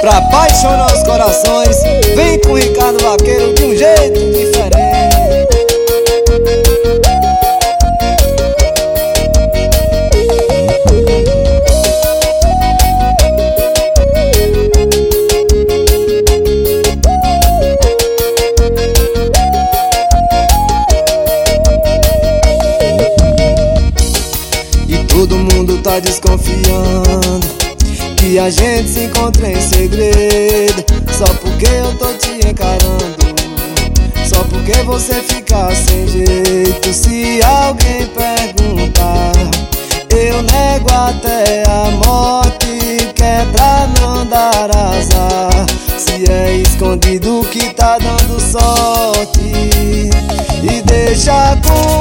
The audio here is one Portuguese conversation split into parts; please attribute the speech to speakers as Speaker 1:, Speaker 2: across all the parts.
Speaker 1: pra apaixonar os corações. Vem com o Ricardo Vaqueiro de um jeito diferente. Todo mundo tá desconfiando que a gente se encontra em segredo, só porque eu tô te encarando, só porque você fica sem jeito. Se alguém perguntar, eu nego até a morte, que é pra não dar azar. Se é escondido que tá dando sorte, e deixa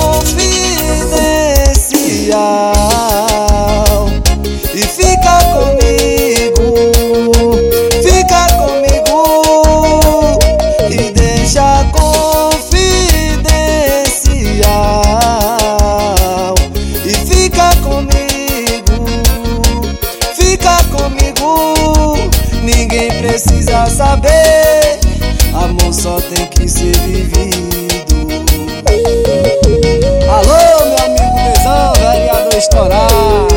Speaker 1: confidencial, e fica comigo, e deixa confidencial, e fica comigo, ninguém precisa saber, amor só tem que ser vivido. Alô, meu amigo Bezão, vereador estourado.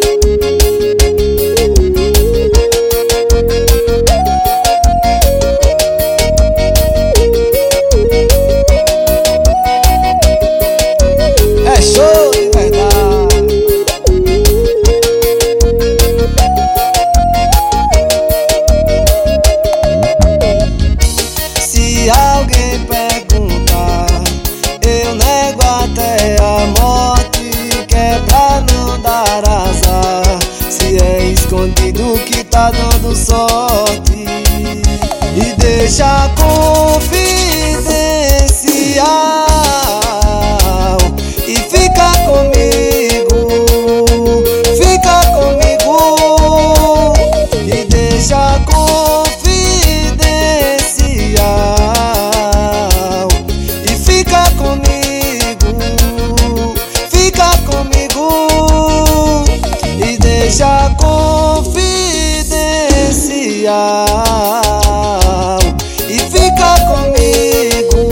Speaker 1: É show de verdade. Se alguém perguntar, eu nego até a morte, que é pra não dar azar. Se é escondido que tá dando sorte, e deixa confidencial, e fica comigo, e deixa confidencial, e fica comigo, e deixa confidencial, e fica comigo,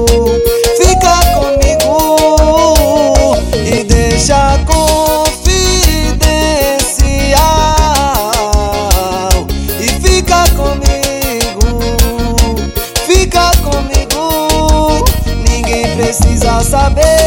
Speaker 1: e deixa confidencial, e fica comigo, ninguém precisa saber,